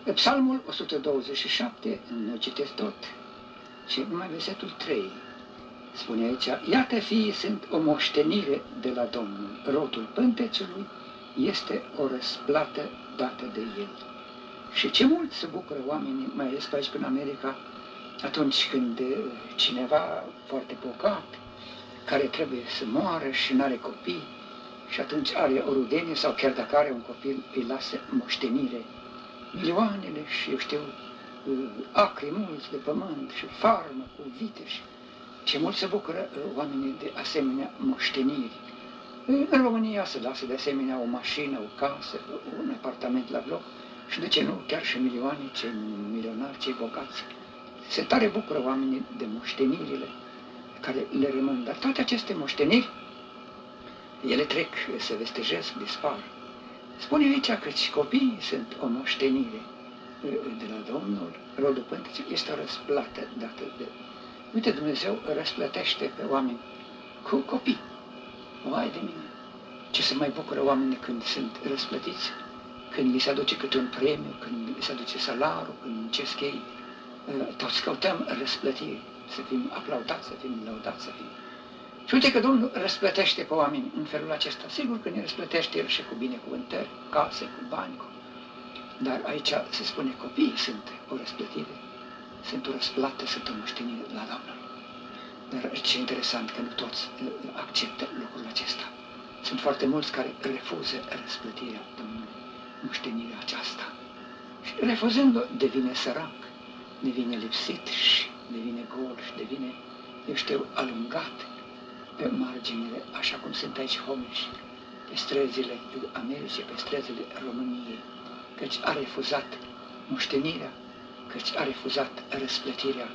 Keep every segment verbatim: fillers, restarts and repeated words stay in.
Psalmul o sută douăzeci și șapte, nu citesc tot, și numai versetul trei. Spune aici: iată, fiii sunt o moștenire de la Domnul, rodul pântecului este o răsplată dată de El. Și ce mult se bucură oamenii, mai ales pe aici prin America, atunci când cineva foarte bogat, care trebuie să moară și nu are copii, și atunci are o rudenie, sau chiar dacă are un copil, îi lasă moștenire, milioanele și, eu știu, acri mulți de pământ și farmă cu viteși. Ce mult se bucură oamenii de asemenea moșteniri. În România se lasă de asemenea o mașină, o casă, un apartament la bloc și, de ce nu, chiar și milioane, cei milionari, cei bogați. Se tare bucură oamenii de moștenirile care le rămân. Dar toate aceste moșteniri, ele trec, se vestejesc, dispar. Spune aici că copiii sunt o moștenire de la Domnul, rodul pântecului este o răsplată dată de... Uite, Dumnezeu răsplătește pe oameni cu copii. Vai de mine! Ce se mai bucură oamenii când sunt răsplătiți, când li se aduce câte un premiu, când li se aduce salarul, când muncesc ei. Toți căutăm răsplătiri, să fim aplaudați, să fim lăudați, să fim... Și uite că Domnul răsplătește pe oameni în felul acesta. Sigur că ne răsplătește El și cu binecuvântări, case, cu bani, cu... Dar aici se spune copiii sunt o răsplătire, sunt o răsplată, sunt o moștenire la Domnul. Dar ce interesant că nu toți acceptă lucrul acesta. Sunt foarte mulți care refuză răsplătirea Domnului, moștenirea aceasta. Și refuzând-o, devine sărac, devine lipsit și devine gol și devine, eu știu, alungat pe marginile, așa cum sunt aici homiși, pe străzile Americii, pe străzile României, căci a refuzat moștenirea, căci a refuzat răsplătirea.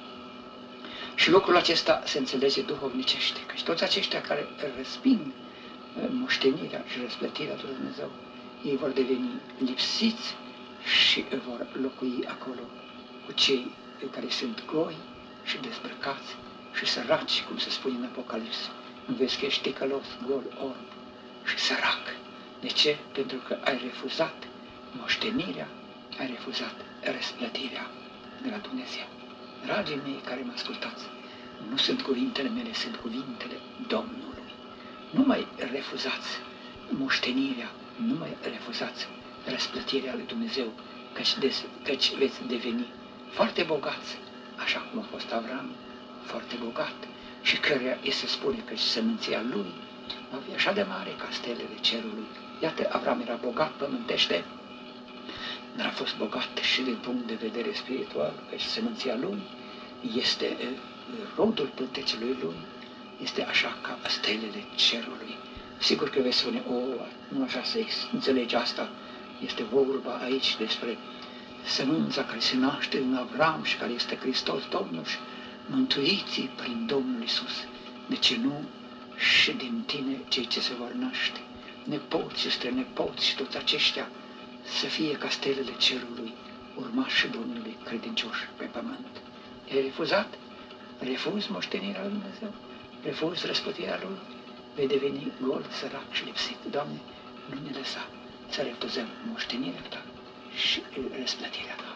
Și lucrul acesta se înțelege duhovnicește, căci toți aceștia care resping moștenirea și răsplătirea lui Dumnezeu, ei vor deveni lipsiți și vor locui acolo cu cei care sunt goi și dezbrăcați și săraci, cum se spune în Apocalips. Nu vezi că ești ticălos, gol, orb și sărac. De ce? Pentru că ai refuzat moștenirea, ai refuzat răsplătirea de la Dumnezeu. Dragii mei care mă ascultați, nu sunt cuvintele mele, sunt cuvintele Domnului. Nu mai refuzați moștenirea, nu mai refuzați răsplătirea lui Dumnezeu, căci, des, căci veți deveni foarte bogați, așa cum a fost Avram, foarte bogat, și căreia îi se spune că sămânția lui va fi așa de mare ca stelele cerului. Iată, Avram era bogat pământește, dar a fost bogat și din punct de vedere spiritual, căci sămânția lui este rodul pântecelui lui, este așa ca stelele cerului. Sigur că veți spune, o, nu așa să înțelegi asta, este vorba aici despre sămânța care se naște în Avram și care este Hristos Domnul și mântuiții prin Domnul Iisus. De ce nu și din tine cei ce se vor naște, nepoți și strănepoți și toți aceștia, să fie ca stelele cerului, urmașii Domnului credincioși pe pământ. Ai refuzat? Refuzi moștenirea lui Dumnezeu? Refuzi răsplătirea Lui? Vei deveni gol, sărac și lipsit. Doamne, nu ne lăsa să refuzăm moștenirea Ta și răsplătirea Ta.